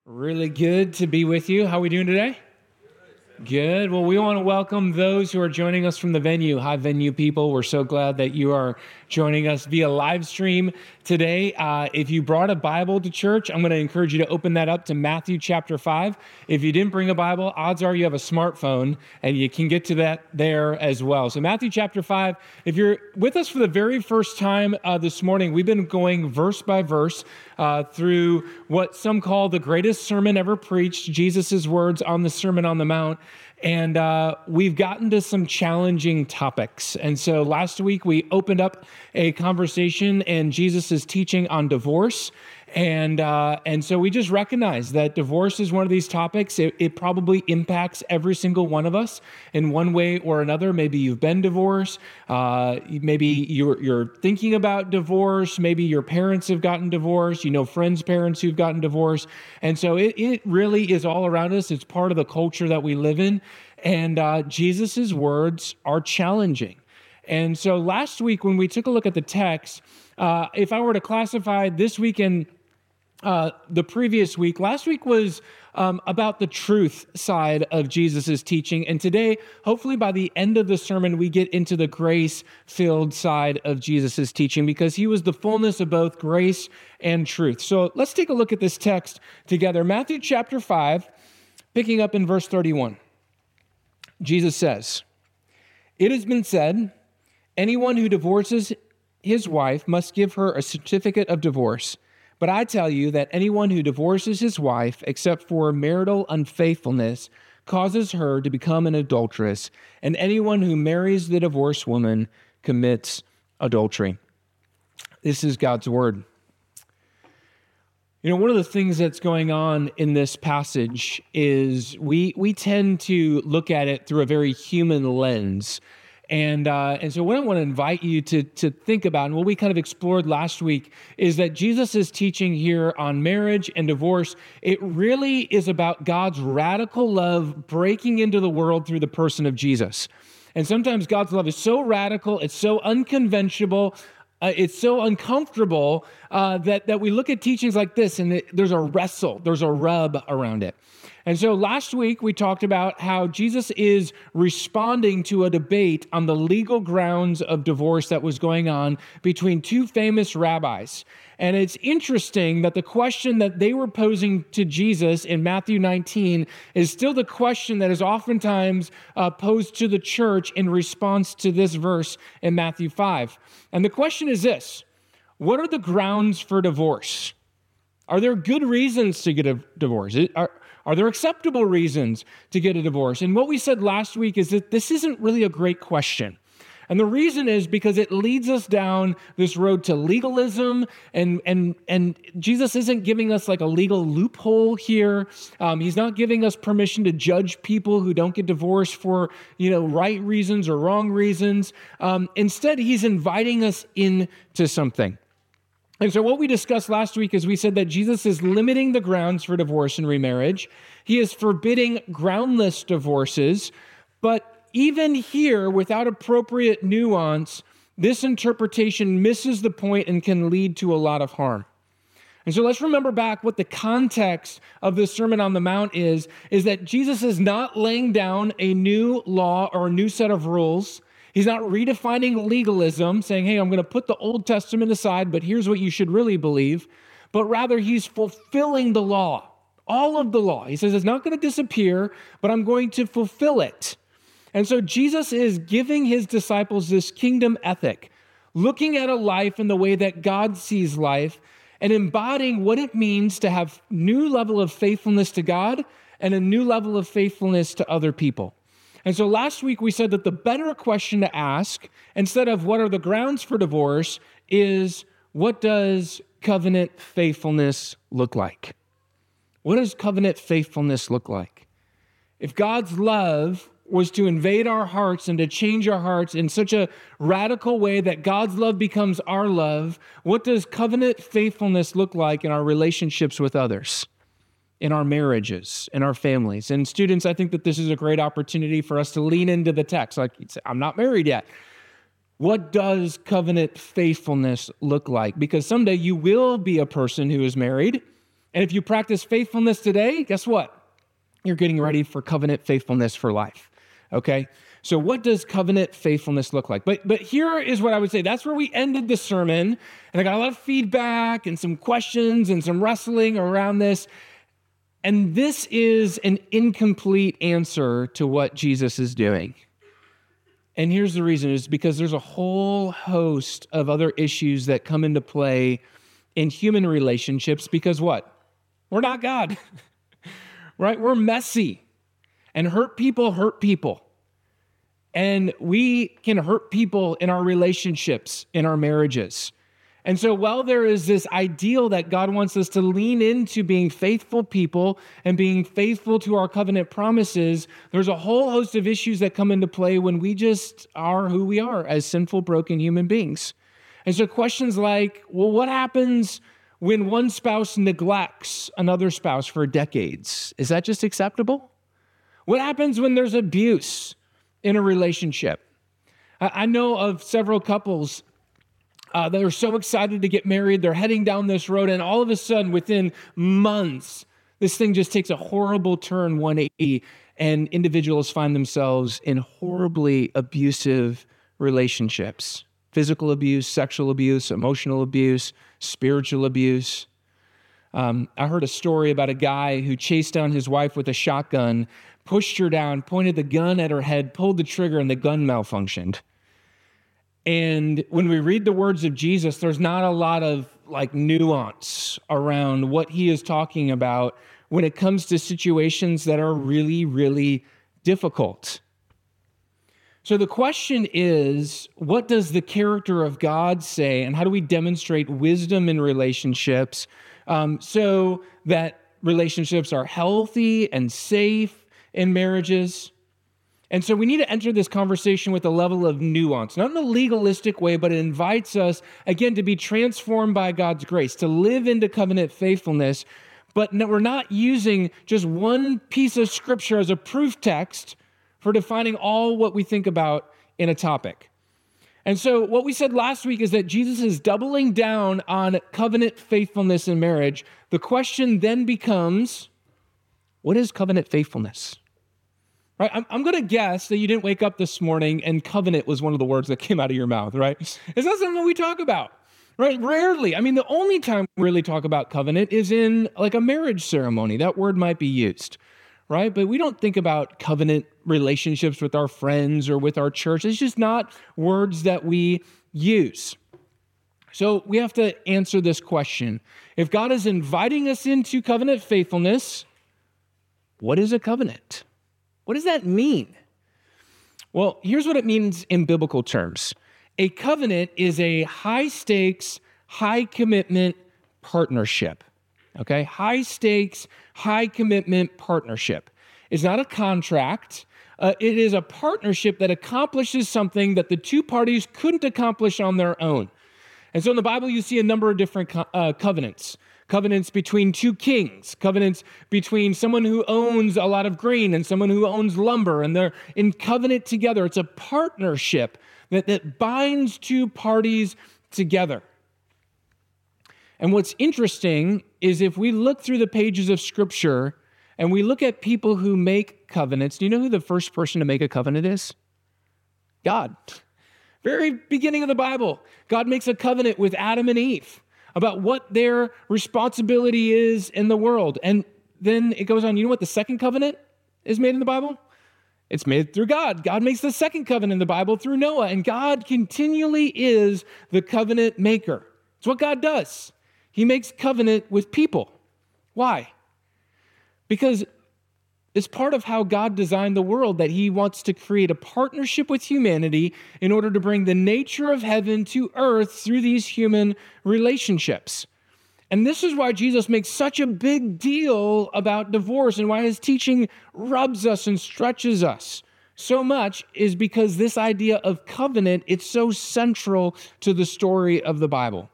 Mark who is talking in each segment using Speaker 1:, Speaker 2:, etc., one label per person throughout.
Speaker 1: Really good to be with you. How are we doing today? Good. Well, we want to welcome those who are joining us from the venue. Hi, venue people. We're so glad that you are joining us via live stream today. If you brought a Bible to church, I'm going to encourage you to open that up to Matthew chapter 5. If you didn't bring a Bible, odds are you have a smartphone and you can get to that there as well. So Matthew chapter 5, if you're with us for the very first time this morning, we've been going verse by verse through what some call the greatest sermon ever preached, Jesus' words on the Sermon on the Mount. And we've gotten to some challenging topics. And so last week we opened up a conversation and Jesus' teaching on divorce. And so we just recognize that divorce is one of these topics. It probably impacts every single one of us in one way or another. Maybe you've been divorced. Maybe you're thinking about divorce. Maybe your parents have gotten divorced. You know friends' parents who've gotten divorced. And so it really is all around us. It's part of the culture that we live in. And Jesus' words are challenging. And so last week when we took a look at the text, if I were to classify this week and the previous week, last week was about the truth side of Jesus' teaching. And today, hopefully by the end of the sermon, we get into the grace-filled side of Jesus' teaching because he was the fullness of both grace and truth. So let's take a look at this text together. Matthew chapter 5, picking up in verse 31. Jesus says, "It has been said, anyone who divorces his wife must give her a certificate of divorce. But I tell you that anyone who divorces his wife, except for marital unfaithfulness, causes her to become an adulteress, and anyone who marries the divorced woman commits adultery." This is God's word. You know, one of the things that's going on in this passage is we tend to look at it through a very human lens. And so what I want to invite you to think about, and what we kind of explored last week, is that Jesus' teaching here on marriage and divorce, it really is about God's radical love breaking into the world through the person of Jesus. And sometimes God's love is so radical, it's so unconventional, it's so uncomfortable that we look at teachings like this and there's a wrestle, there's a rub around it. And so last week we talked about how Jesus is responding to a debate on the legal grounds of divorce that was going on between two famous rabbis. And it's interesting that the question that they were posing to Jesus in Matthew 19 is still the question that is oftentimes posed to the church in response to this verse in Matthew 5. And the question is this: what are the grounds for divorce? Are there good reasons to get a divorce? Are there acceptable reasons to get a divorce? And what we said last week is that this isn't really a great question. And the reason is because it leads us down this road to legalism, and Jesus isn't giving us like a legal loophole here. He's not giving us permission to judge people who don't get divorced for, right reasons or wrong reasons. Instead, he's inviting us into something. And so what we discussed last week is we said that Jesus is limiting the grounds for divorce and remarriage. He is forbidding groundless divorces. But even here, without appropriate nuance, this interpretation misses the point and can lead to a lot of harm. And so let's remember back what the context of the Sermon on the Mount is that Jesus is not laying down a new law or a new set of rules. He's not redefining legalism, saying, hey, I'm going to put the Old Testament aside, but here's what you should really believe. But rather, he's fulfilling the law, all of the law. He says it's not going to disappear, but I'm going to fulfill it. And so Jesus is giving his disciples this kingdom ethic, looking at a life in the way that God sees life and embodying what it means to have new level of faithfulness to God and a new level of faithfulness to other people. And so last week we said that the better question to ask, instead of what are the grounds for divorce, is what does covenant faithfulness look like? What does covenant faithfulness look like? If God's love was to invade our hearts and to change our hearts in such a radical way that God's love becomes our love, what does covenant faithfulness look like in our relationships with others? In our marriages, in our families. And students, I think that this is a great opportunity for us to lean into the text. Like you'd say, I'm not married yet. What does covenant faithfulness look like? Because someday you will be a person who is married, And if you practice faithfulness today, guess what? You're getting ready for covenant faithfulness for life, okay? So what does covenant faithfulness look like? But here is what I would say. That's where we ended the sermon, and I got a lot of feedback and some questions and some wrestling around this. And this is an incomplete answer to what Jesus is doing. And here's the reason, is because there's a whole host of other issues that come into play in human relationships because what? We're not God, right? We're messy, and hurt people. And we can hurt people in our relationships, in our marriages. And so while there is this ideal that God wants us to lean into being faithful people and being faithful to our covenant promises, there's a whole host of issues that come into play when we just are who we are as sinful, broken human beings. And so questions like, well, what happens when one spouse neglects another spouse for decades? Is that just acceptable? What happens when there's abuse in a relationship? I know of several couples that are so excited to get married. They're heading down this road, and all of a sudden, within months, this thing just takes a horrible turn 180, and individuals find themselves in horribly abusive relationships. Physical abuse, sexual abuse, emotional abuse, spiritual abuse. I heard a story about a guy who chased down his wife with a shotgun, pushed her down, pointed the gun at her head, pulled the trigger, and the gun malfunctioned. And when we read the words of Jesus, there's not a lot of nuance around what he is talking about when it comes to situations that are really, really difficult. So the question is, what does the character of God say, and how do we demonstrate wisdom in relationships so that relationships are healthy and safe in marriages? And so we need to enter this conversation with a level of nuance, not in a legalistic way, but it invites us, again, to be transformed by God's grace, to live into covenant faithfulness. But we're not using just one piece of scripture as a proof text for defining all what we think about in a topic. And so what we said last week is that Jesus is doubling down on covenant faithfulness in marriage. The question then becomes, what is covenant faithfulness? Right? I'm going to guess that you didn't wake up this morning and covenant was one of the words that came out of your mouth, right? It's not something we talk about, right? Rarely. I mean, the only time we really talk about covenant is in a marriage ceremony. That word might be used, right? But we don't think about covenant relationships with our friends or with our church. It's just not words that we use. So we have to answer this question. If God is inviting us into covenant faithfulness, what is a covenant? What does that mean? Well, here's what it means in biblical terms. A covenant is a high-stakes, high-commitment partnership. Okay? High-stakes, high-commitment partnership. It's not a contract. It is a partnership that accomplishes something that the two parties couldn't accomplish on their own. And so in the Bible, you see a number of different covenants. Covenants between two kings, covenants between someone who owns a lot of grain and someone who owns lumber, and they're in covenant together. It's a partnership that binds two parties together. And what's interesting is if we look through the pages of Scripture and we look at people who make covenants, do you know who the first person to make a covenant is? God. Very beginning of the Bible, God makes a covenant with Adam and Eve about what their responsibility is in the world. And then it goes on, you know what the second covenant is made in the Bible? It's made through God. God makes the second covenant in the Bible through Noah, and God continually is the covenant maker. It's what God does. He makes covenant with people. Why? Because it's part of how God designed the world, that he wants to create a partnership with humanity in order to bring the nature of heaven to earth through these human relationships. And this is why Jesus makes such a big deal about divorce, and why his teaching rubs us and stretches us so much, is because this idea of covenant, it's so central to the story of the Bible.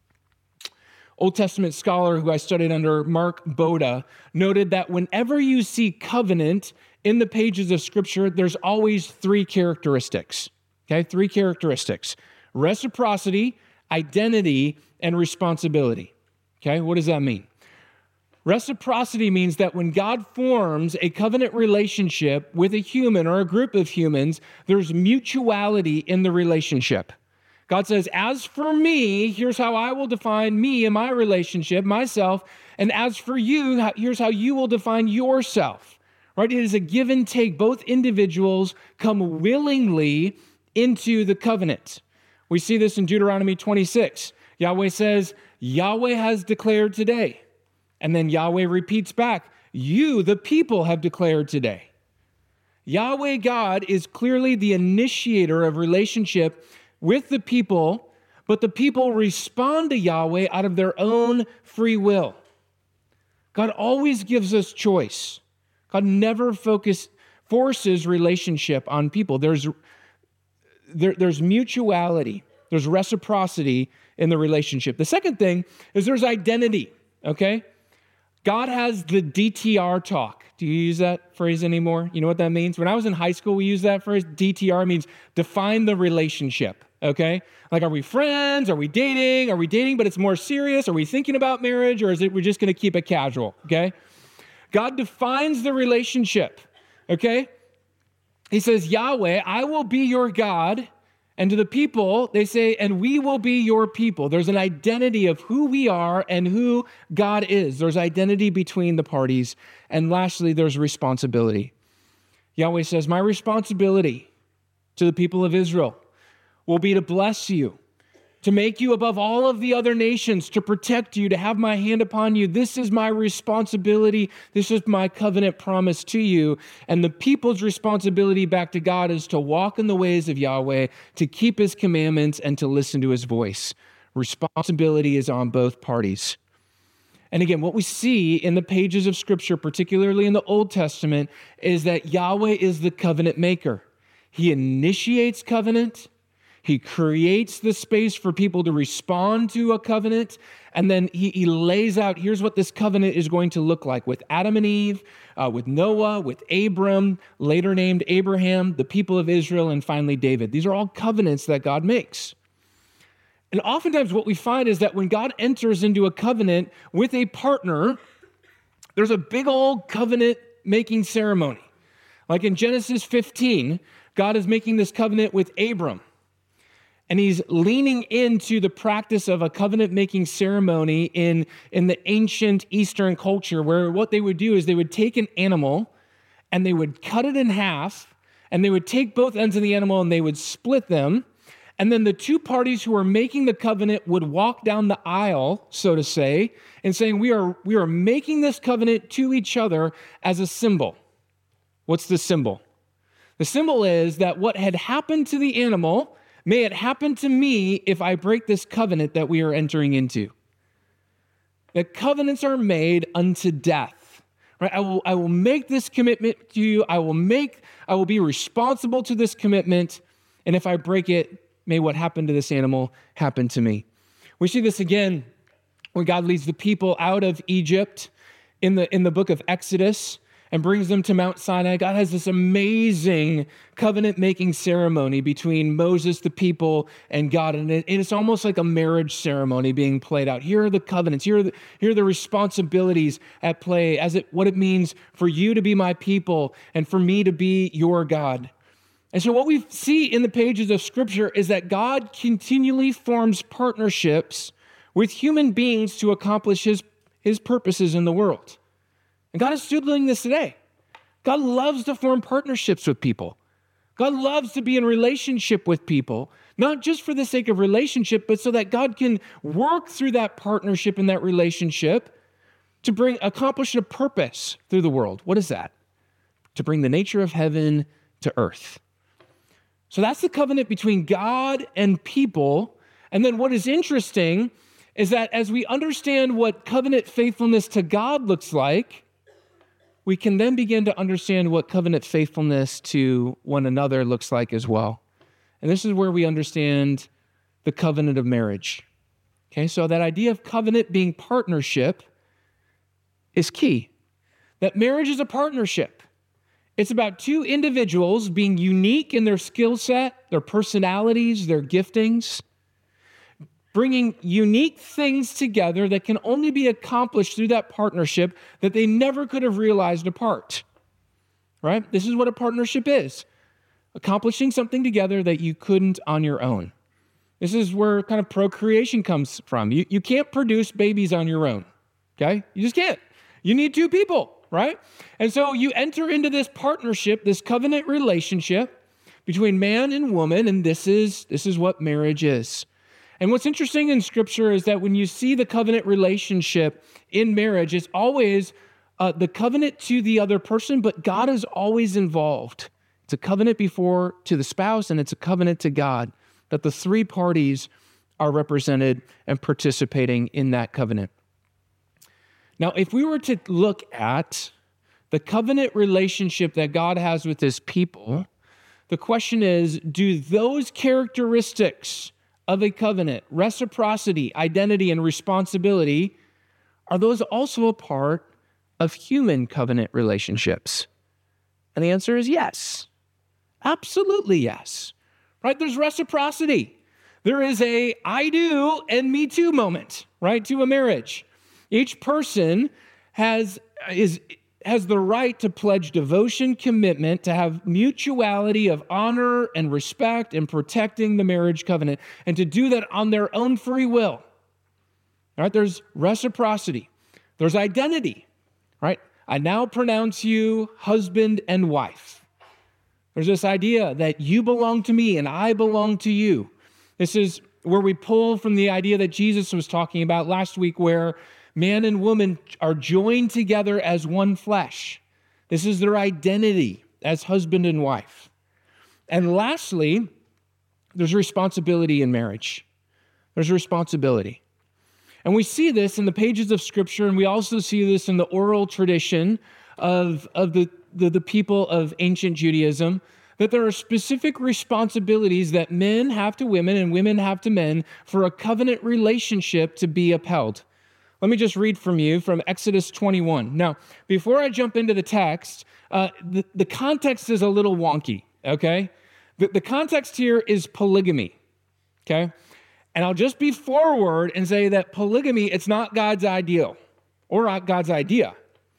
Speaker 1: Old Testament scholar who I studied under, Mark Boda, noted that whenever you see covenant in the pages of Scripture, there's always three characteristics. Okay, three characteristics: reciprocity, identity, and responsibility. Okay, what does that mean? Reciprocity means that when God forms a covenant relationship with a human or a group of humans, there's mutuality in the relationship. God says, as for me, here's how I will define me and my relationship, myself. And as for you, here's how you will define yourself, right? It is a give and take. Both individuals come willingly into the covenant. We see this in Deuteronomy 26. Yahweh says, Yahweh has declared today. And then Yahweh repeats back, you, the people, have declared today. Yahweh God is clearly the initiator of relationship with the people, but the people respond to Yahweh out of their own free will. God always gives us choice. God never forces relationship on people. There's mutuality. There's reciprocity in the relationship. The second thing is there's identity, okay? God has the DTR talk. Do you use that phrase anymore? You know what that means? When I was in high school, we used that phrase. DTR means define the relationship, okay? Like, are we friends? Are we dating? Are we dating, but it's more serious? Are we thinking about marriage, or is it we're just going to keep it casual, okay? God defines the relationship, okay? He says, Yahweh, I will be your God. And to the people, they say, and we will be your people. There's an identity of who we are and who God is. There's identity between the parties. And lastly, there's responsibility. Yahweh says, my responsibility to the people of Israel will be to bless you, to make you above all of the other nations, to protect you, to have my hand upon you. This is my responsibility. This is my covenant promise to you. And the people's responsibility back to God is to walk in the ways of Yahweh, to keep his commandments, and to listen to his voice. Responsibility is on both parties. And again, what we see in the pages of Scripture, particularly in the Old Testament, is that Yahweh is the covenant maker. He initiates covenant. He creates the space for people to respond to a covenant, and then he lays out, here's what this covenant is going to look like with Adam and Eve, with Noah, with Abram, later named Abraham, the people of Israel, and finally David. These are all covenants that God makes. And oftentimes what we find is that when God enters into a covenant with a partner, there's a big old covenant-making ceremony. Like in Genesis 15, God is making this covenant with Abram. And he's leaning into the practice of a covenant-making ceremony in the ancient Eastern culture, where what they would do is they would take an animal and they would cut it in half, and they would take both ends of the animal and they would split them. And then the two parties who are making the covenant would walk down the aisle, so to say, and saying, we are making this covenant to each other as a symbol. What's the symbol? The symbol is that what had happened to the animal, may it happen to me if I break this covenant that we are entering into. That covenants are made unto death. Right? I will make this commitment to you. I will be responsible to this commitment. And if I break it, may what happened to this animal happen to me. We see this again when God leads the people out of Egypt in the book of Exodus and brings them to Mount Sinai. God has this amazing covenant-making ceremony between Moses, the people, and God. And it's almost like a marriage ceremony being played out. Here are the covenants. Here are the responsibilities at play, what it means for you to be my people and for me to be your God. And so what we see in the pages of Scripture is that God continually forms partnerships with human beings to accomplish his purposes in the world. And God is still doing this today. God loves to form partnerships with people. God loves to be in relationship with people, not just for the sake of relationship, but so that God can work through that partnership and that relationship to accomplish a purpose through the world. What is that? To bring the nature of heaven to earth. So that's the covenant between God and people. And then what is interesting is that as we understand what covenant faithfulness to God looks like, we can then begin to understand what covenant faithfulness to one another looks like as well. And this is where we understand the covenant of marriage. Okay, so that idea of covenant being partnership is key. That marriage is a partnership. It's about two individuals being unique in their skill set, their personalities, their giftings, bringing unique things together that can only be accomplished through that partnership that they never could have realized apart, right? This is what a partnership is, accomplishing something together that you couldn't on your own. This is where kind of procreation comes from. You can't produce babies on your own, okay? You just can't. You need two people, right? And so you enter into this partnership, this covenant relationship between man and woman, and this is what marriage is. And what's interesting in Scripture is that when you see the covenant relationship in marriage, it's always the covenant to the other person, but God is always involved. It's a covenant to the spouse, and it's a covenant to God, that the three parties are represented and participating in that covenant. Now, if we were to look at the covenant relationship that God has with his people, the question is, do those characteristics of a covenant, reciprocity, identity, and responsibility, are those also a part of human covenant relationships? And the answer is yes. Absolutely yes. Right? There's reciprocity. There is a I do and me too moment, right, to a marriage. Each person has the right to pledge devotion, commitment, to have mutuality of honor and respect in protecting the marriage covenant, and to do that on their own free will. All right? There's reciprocity. There's identity, right? I now pronounce you husband and wife. There's this idea that you belong to me and I belong to you. This is where we pull from the idea that Jesus was talking about last week, where man and woman are joined together as one flesh. This is their identity as husband and wife. And lastly, there's responsibility in marriage. There's responsibility. And we see this in the pages of Scripture, and we also see this in the oral tradition of the people of ancient Judaism, that there are specific responsibilities that men have to women and women have to men for a covenant relationship to be upheld. Let me just read from you from Exodus 21. Now, before I jump into the text, the context is a little wonky, okay? The context here is polygamy, okay? And I'll just be forward and say that polygamy, it's not God's ideal or not God's idea.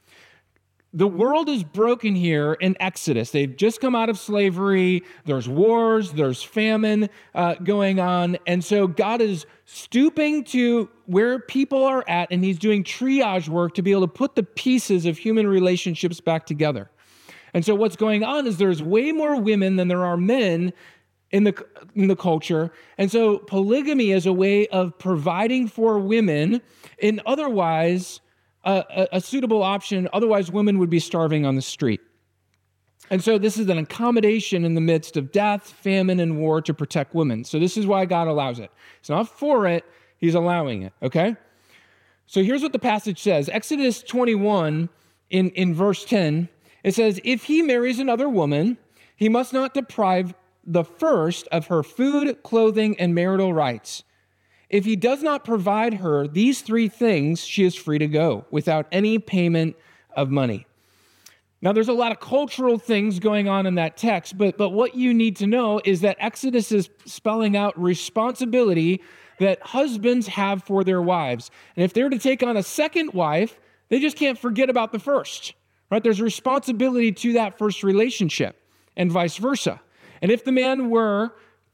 Speaker 1: The world is broken here in Exodus. They've just come out of slavery. There's wars, there's famine going on. And so God is stooping to where people are at, and he's doing triage work to be able to put the pieces of human relationships back together. And so what's going on is there's way more women than there are men in the culture. And so polygamy is a way of providing for women in otherwise a suitable option. Otherwise, women would be starving on the street. And so this is an accommodation in the midst of death, famine, and war to protect women. So this is why God allows it. He's not for it, he's allowing it, okay? So here's what the passage says. Exodus 21 in verse 10, it says, "If he marries another woman, he must not deprive the first of her food, clothing, and marital rights. If he does not provide her these three things, she is free to go without any payment of money." Now, there's a lot of cultural things going on in that text, but what you need to know is that Exodus is spelling out responsibility that husbands have for their wives. And if they're to take on a second wife, they just can't forget about the first, right? There's responsibility to that first relationship and vice versa. And if the man were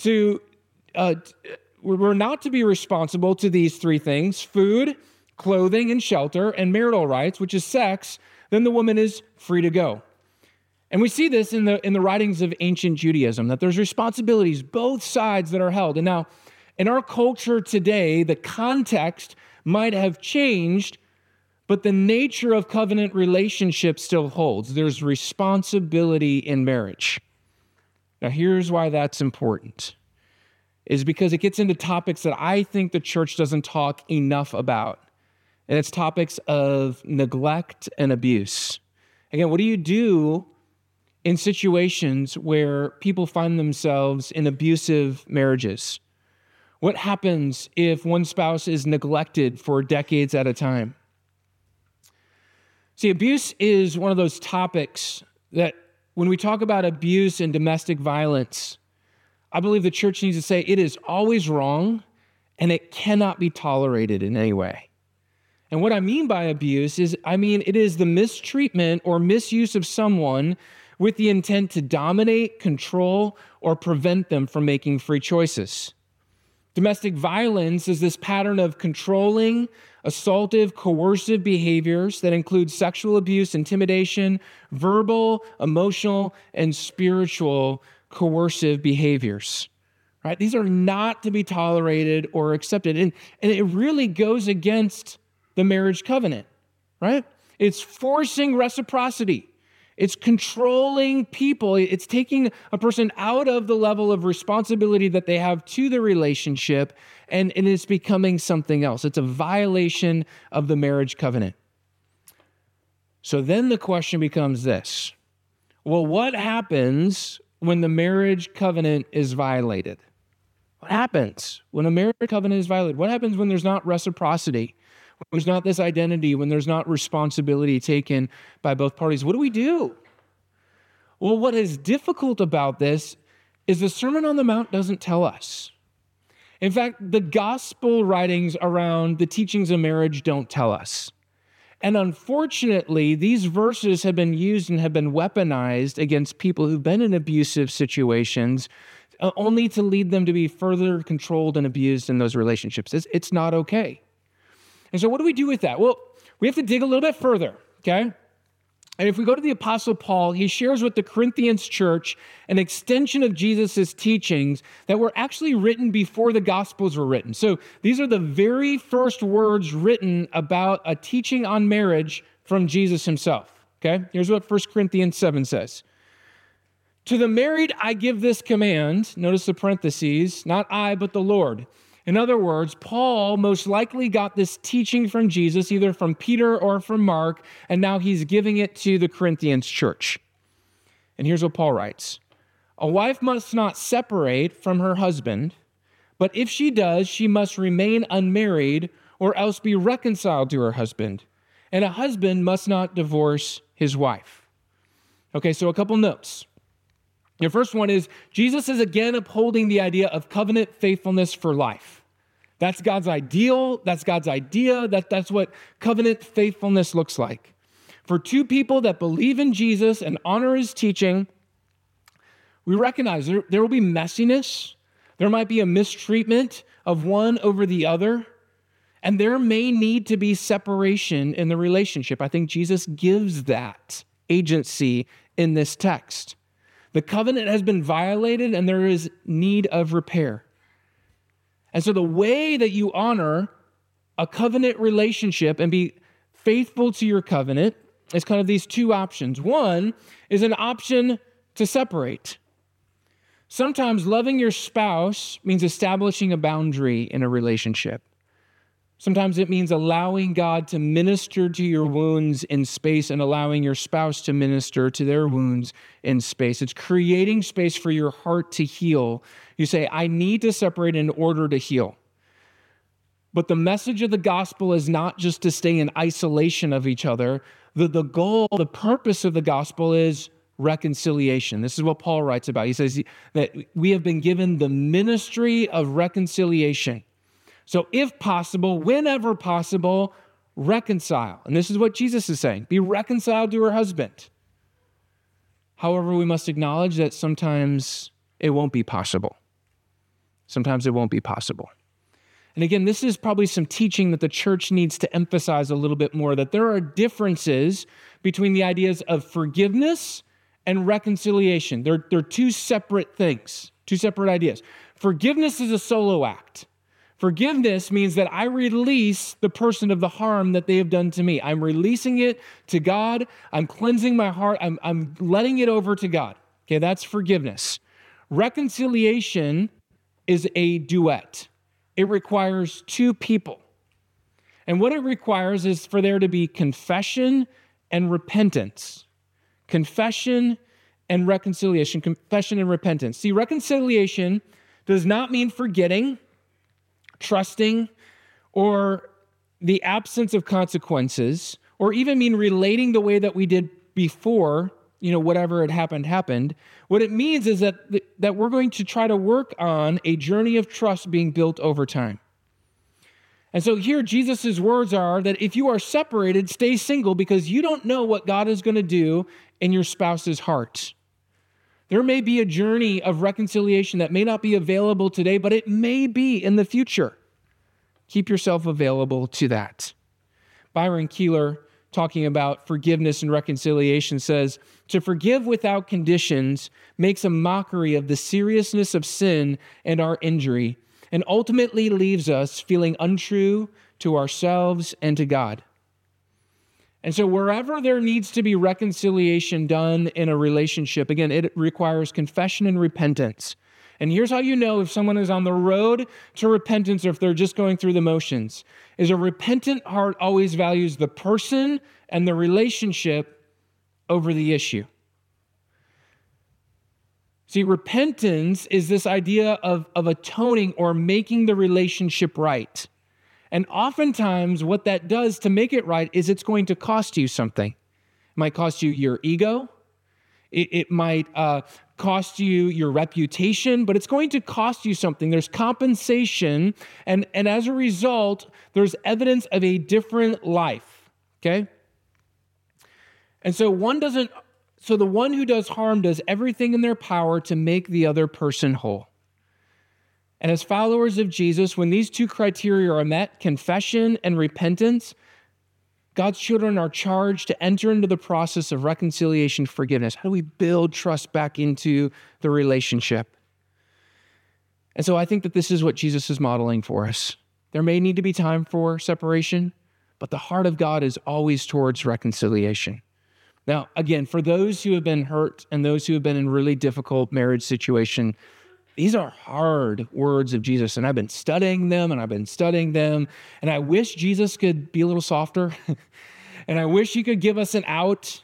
Speaker 1: not to be responsible to these three things, food, clothing, and shelter, and marital rights, which is sex, then the woman is free to go. And we see this in the writings of ancient Judaism, that there's responsibilities, both sides that are held. And now, in our culture today, the context might have changed, but the nature of covenant relationship still holds. There's responsibility in marriage. Now, here's why that's important. Is because it gets into topics that I think the church doesn't talk enough about. And it's topics of neglect and abuse. Again, what do you do in situations where people find themselves in abusive marriages? What happens if one spouse is neglected for decades at a time? See, abuse is one of those topics that when we talk about abuse and domestic violence, I believe the church needs to say it is always wrong and it cannot be tolerated in any way. And what I mean by abuse is, it is the mistreatment or misuse of someone with the intent to dominate, control, or prevent them from making free choices. Domestic violence is this pattern of controlling, assaultive, coercive behaviors that include sexual abuse, intimidation, verbal, emotional, and spiritual coercive behaviors. Right? These are not to be tolerated or accepted. And it really goes against the marriage covenant, right? It's forcing reciprocity. It's controlling people. It's taking a person out of the level of responsibility that they have to the relationship, and it's becoming something else. It's a violation of the marriage covenant. So then the question becomes this. Well, what happens when the marriage covenant is violated? What happens when a marriage covenant is violated? What happens when there's not reciprocity? When there's not this identity, when there's not responsibility taken by both parties? What do we do? Well, what is difficult about this is the Sermon on the Mount doesn't tell us. In fact, the gospel writings around the teachings of marriage don't tell us. And unfortunately, these verses have been used and have been weaponized against people who've been in abusive situations, only to lead them to be further controlled and abused in those relationships. It's not okay. And so what do we do with that? Well, we have to dig a little bit further, okay? And if we go to the Apostle Paul, he shares with the Corinthians church an extension of Jesus' teachings that were actually written before the Gospels were written. So these are the very first words written about a teaching on marriage from Jesus himself, okay? Here's what 1 Corinthians 7 says. To the married I give this command, notice the parentheses, not I, but the Lord. In other words, Paul most likely got this teaching from Jesus, either from Peter or from Mark, and now he's giving it to the Corinthians church. And here's what Paul writes. A wife must not separate from her husband, but if she does, she must remain unmarried or else be reconciled to her husband. And a husband must not divorce his wife. Okay, so a couple notes. The first one is Jesus is again upholding the idea of covenant faithfulness for life. That's God's ideal. That's God's idea. That's what covenant faithfulness looks like. For two people that believe in Jesus and honor his teaching, we recognize there will be messiness. There might be a mistreatment of one over the other. And there may need to be separation in the relationship. I think Jesus gives that agency in this text. The covenant has been violated and there is need of repair. And so the way that you honor a covenant relationship and be faithful to your covenant is kind of these two options. One is an option to separate. Sometimes loving your spouse means establishing a boundary in a relationship. Sometimes it means allowing God to minister to your wounds in space and allowing your spouse to minister to their wounds in space. It's creating space for your heart to heal. You say, I need to separate in order to heal. But the message of the gospel is not just to stay in isolation of each other. The goal, the purpose of the gospel is reconciliation. This is what Paul writes about. He says that we have been given the ministry of reconciliation. So if possible, whenever possible, reconcile. And this is what Jesus is saying. Be reconciled to her husband. However, we must acknowledge that sometimes it won't be possible. Sometimes it won't be possible. And again, this is probably some teaching that the church needs to emphasize a little bit more, that there are differences between the ideas of forgiveness and reconciliation. They're two separate things, two separate ideas. Forgiveness is a solo act. Forgiveness means that I release the person of the harm that they have done to me. I'm releasing it to God. I'm cleansing my heart. I'm letting it over to God. Okay, that's forgiveness. Reconciliation is a duet. It requires two people. And what it requires is for there to be confession and repentance. Confession and reconciliation. Confession and repentance. See, reconciliation does not mean forgetting, trusting, or the absence of consequences, or even mean relating the way that we did before, whatever had happened. What it means is that we're going to try to work on a journey of trust being built over time. And so here Jesus' words are that if you are separated, stay single because you don't know what God is going to do in your spouse's heart. There may be a journey of reconciliation that may not be available today, but it may be in the future. Keep yourself available to that. Byron Keeler, talking about forgiveness and reconciliation, says, "To forgive without conditions makes a mockery of the seriousness of sin and our injury, and ultimately leaves us feeling untrue to ourselves and to God." And so wherever there needs to be reconciliation done in a relationship, again, it requires confession and repentance. And here's how you know if someone is on the road to repentance or if they're just going through the motions, is a repentant heart always values the person and the relationship over the issue. See, repentance is this idea of atoning or making the relationship right. And oftentimes what that does to make it right is it's going to cost you something. It might cost you your ego. It might cost you your reputation, but it's going to cost you something. There's compensation, and as a result, there's evidence of a different life, okay? And so the one who does harm does everything in their power to make the other person whole. And as followers of Jesus, when these two criteria are met, confession and repentance, God's children are charged to enter into the process of reconciliation, forgiveness. How do we build trust back into the relationship? And so I think that this is what Jesus is modeling for us. There may need to be time for separation, but the heart of God is always towards reconciliation. Now, again, for those who have been hurt and those who have been in really difficult marriage situation, these are hard words of Jesus, and I've been studying them, and I wish Jesus could be a little softer, and I wish he could give us an out.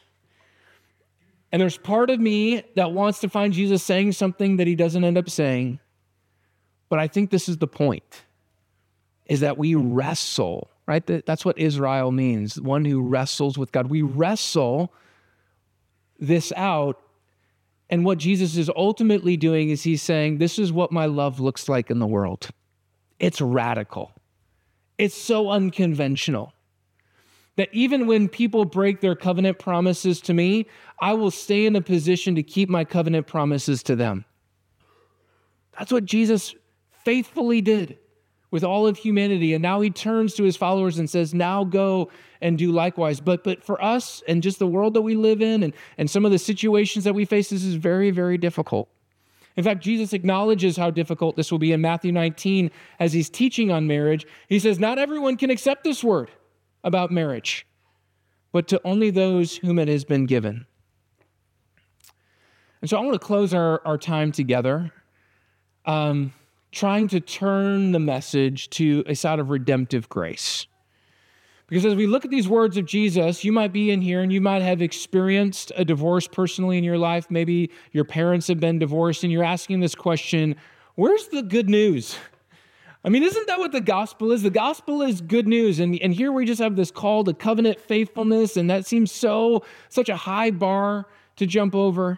Speaker 1: And there's part of me that wants to find Jesus saying something that he doesn't end up saying, but I think this is the point, is that we wrestle, right? That's what Israel means, one who wrestles with God. We wrestle this out. And what Jesus is ultimately doing is he's saying, this is what my love looks like in the world. It's radical. It's so unconventional that even when people break their covenant promises to me, I will stay in a position to keep my covenant promises to them. That's what Jesus faithfully did with all of humanity. And now he turns to his followers and says, now go and do likewise. But for us and just the world that we live in and some of the situations that we face, this is very, very difficult. In fact, Jesus acknowledges how difficult this will be in Matthew 19 as he's teaching on marriage. He says, not everyone can accept this word about marriage, but to only those whom it has been given. And so I want to close our time together trying to turn the message to a side of redemptive grace. Because as we look at these words of Jesus, you might be in here and you might have experienced a divorce personally in your life. Maybe your parents have been divorced and you're asking this question, where's the good news? I mean, isn't that what the gospel is? The gospel is good news. And here we just have this call to covenant faithfulness, and that seems such a high bar to jump over.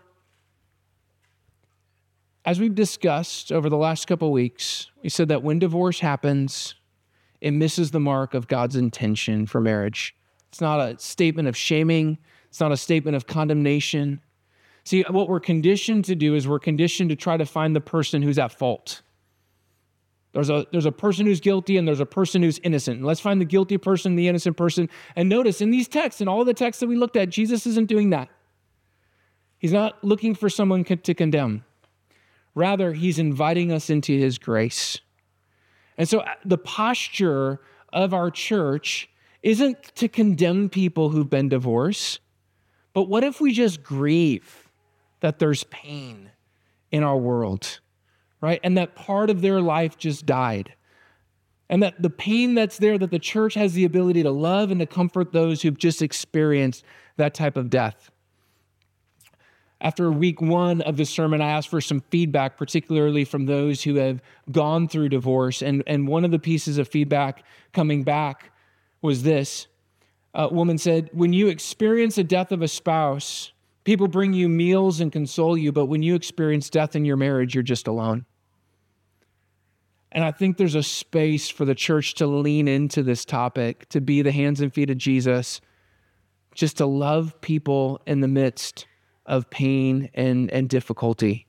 Speaker 1: As we've discussed over the last couple of weeks, we said that when divorce happens, it misses the mark of God's intention for marriage. It's not a statement of shaming. It's not a statement of condemnation. See, what we're conditioned to do is we're conditioned to try to find the person who's at fault. There's a person who's guilty and there's a person who's innocent. And let's find the guilty person, the innocent person. And notice in these texts and all the texts that we looked at, Jesus isn't doing that. He's not looking for someone to condemn. Rather, he's inviting us into his grace. And so the posture of our church isn't to condemn people who've been divorced, but what if we just grieve that there's pain in our world, right? And that part of their life just died. And that the pain that's there, that the church has the ability to love and to comfort those who've just experienced that type of death. After week one of the sermon, I asked for some feedback, particularly from those who have gone through divorce. And one of the pieces of feedback coming back was this. A woman said, when you experience a death of a spouse, people bring you meals and console you, but when you experience death in your marriage, you're just alone. And I think there's a space for the church to lean into this topic, to be the hands and feet of Jesus, just to love people in the midst of pain and difficulty.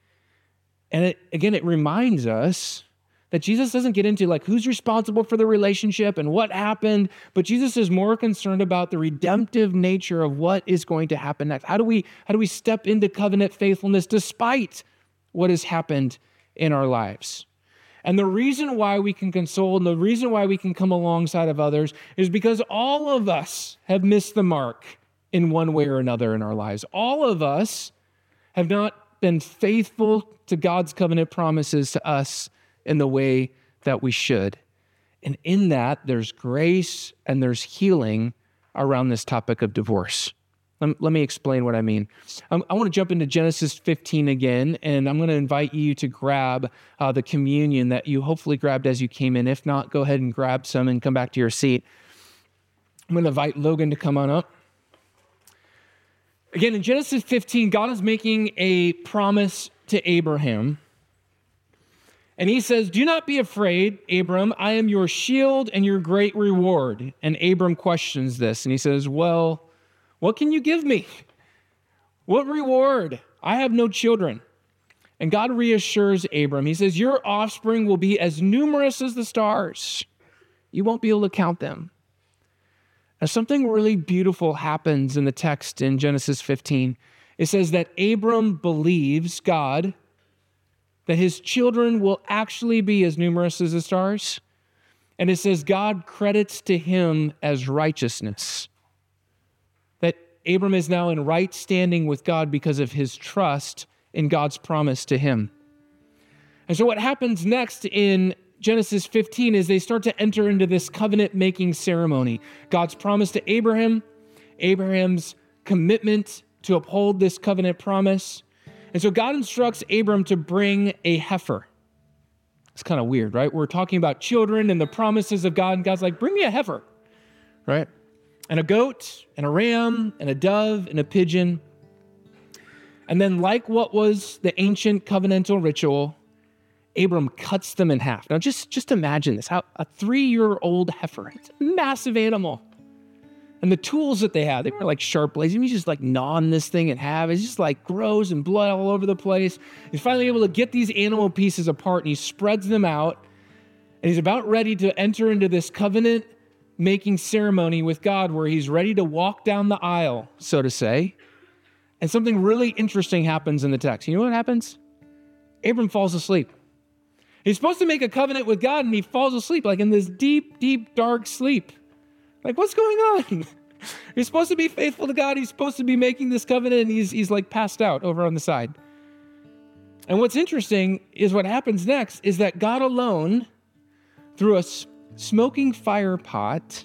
Speaker 1: And it reminds us that Jesus doesn't get into like who's responsible for the relationship and what happened, but Jesus is more concerned about the redemptive nature of what is going to happen next. How do we step into covenant faithfulness despite what has happened in our lives? And the reason why we can console and the reason why we can come alongside of others is because all of us have missed the mark in one way or another in our lives. All of us have not been faithful to God's covenant promises to us in the way that we should. And in that, there's grace and there's healing around this topic of divorce. Let me explain what I mean. I want to jump into Genesis 15 again, and I'm going to invite you to grab the communion that you hopefully grabbed as you came in. If not, go ahead and grab some and come back to your seat. I'm going to invite Logan to come on up. Again, in Genesis 15, God is making a promise to Abraham. And he says, "Do not be afraid, Abram. I am your shield and your great reward." And Abram questions this, and he says, "Well, what can you give me? What reward? I have no children." And God reassures Abram. He says, "Your offspring will be as numerous as the stars. You won't be able to count them." Now, something really beautiful happens in the text in Genesis 15. It says that Abram believes God, that his children will actually be as numerous as the stars. And it says God credits to him as righteousness. That Abram is now in right standing with God because of his trust in God's promise to him. And so what happens next in Genesis 15 is they start to enter into this covenant-making ceremony. God's promise to Abraham, Abraham's commitment to uphold this covenant promise. And so God instructs Abram to bring a heifer. It's kind of weird, right? We're talking about children and the promises of God, and God's like, bring me a heifer, right? And a goat, and a ram, and a dove, and a pigeon. And then like what was the ancient covenantal ritual, Abram cuts them in half. Now just imagine this, how a 3-year-old heifer, it's a massive animal. And the tools that they have, they were like sharp blades. He's just like gnawing this thing in half. It's just like gross and blood all over the place. He's finally able to get these animal pieces apart, and he spreads them out. And he's about ready to enter into this covenant-making ceremony with God where he's ready to walk down the aisle, so to say. And something really interesting happens in the text. You know what happens? Abram falls asleep. He's supposed to make a covenant with God, and he falls asleep, like in this deep, deep, dark sleep. Like, what's going on? He's supposed to be faithful to God. He's supposed to be making this covenant, and he's like passed out over on the side. And what's interesting is what happens next is that God alone, through a smoking fire pot,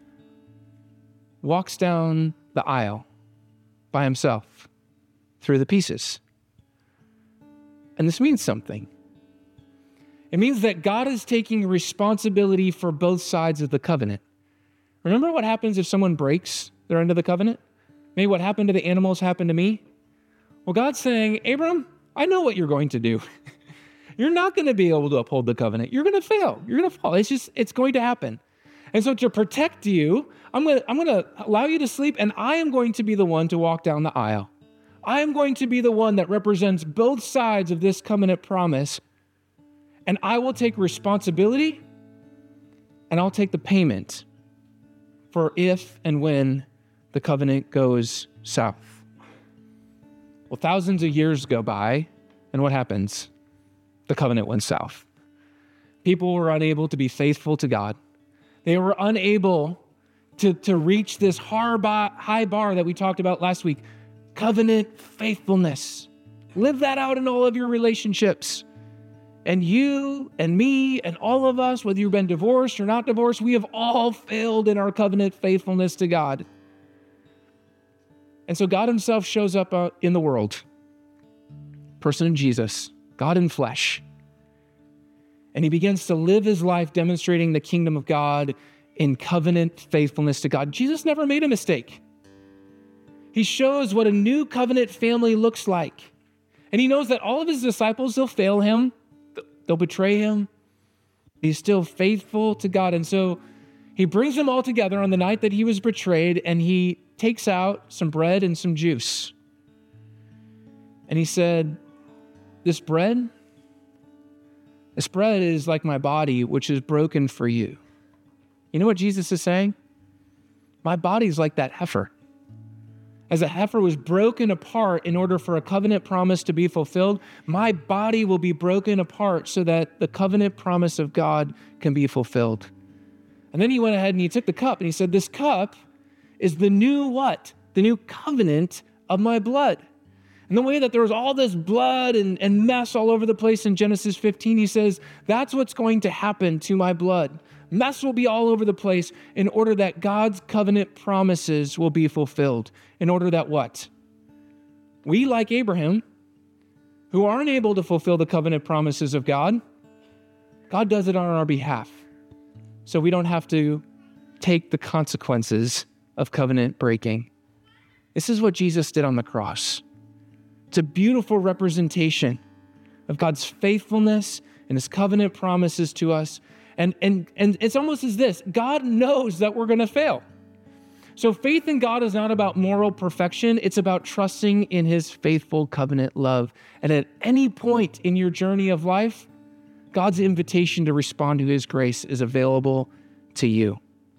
Speaker 1: walks down the aisle by himself through the pieces. And this means something. It means that God is taking responsibility for both sides of the covenant. Remember what happens if someone breaks their end of the covenant? Maybe what happened to the animals happened to me? Well, God's saying, Abram, I know what you're going to do. You're not going to be able to uphold the covenant. You're going to fail. You're going to fall. It's going to happen. And so to protect you, I'm going to allow you to sleep, and I am going to be the one to walk down the aisle. I am going to be the one that represents both sides of this covenant promise, and I will take responsibility, and I'll take the payment for if and when the covenant goes south. Well, thousands of years go by, and what happens? The covenant went south. People were unable to be faithful to God. They were unable to reach this high bar that we talked about last week. Covenant faithfulness. Live that out in all of your relationships. And you and me and all of us, whether you've been divorced or not divorced, we have all failed in our covenant faithfulness to God. And so God himself shows up in the world. Person in Jesus, God in flesh. And he begins to live his life demonstrating the kingdom of God in covenant faithfulness to God. Jesus never made a mistake. He shows what a new covenant family looks like. And he knows that all of his disciples, they'll fail him. They'll betray him. He's still faithful to God. And so he brings them all together on the night that he was betrayed, and he takes out some bread and some juice. And he said, this bread is like my body, which is broken for you. You know what Jesus is saying? My body's like that heifer. As a heifer was broken apart in order for a covenant promise to be fulfilled, my body will be broken apart so that the covenant promise of God can be fulfilled. And then he went ahead and he took the cup and he said, this cup is the new what? The new covenant of my blood. And the way that there was all this blood and mess all over the place in Genesis 15, he says, that's what's going to happen to my blood. Mess will be all over the place in order that God's covenant promises will be fulfilled. In order that what? We, like Abraham, who aren't able to fulfill the covenant promises of God, God does it on our behalf. So we don't have to take the consequences of covenant breaking. This is what Jesus did on the cross. It's a beautiful representation of God's faithfulness and his covenant promises to us. And it's almost as this, God knows that we're going to fail. So faith in God is not about moral perfection. It's about trusting in his faithful covenant love. And at any point in your journey of life, God's invitation to respond to his grace is available to you.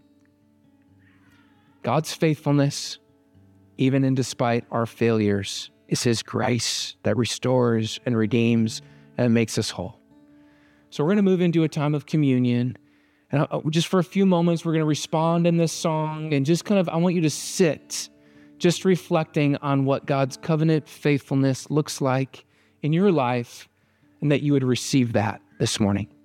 Speaker 1: God's faithfulness, even in despite our failures, is his grace that restores and redeems and makes us whole. So we're going to move into a time of communion. And just for a few moments, we're going to respond in this song and just I want you to sit, just reflecting on what God's covenant faithfulness looks like in your life and that you would receive that this morning.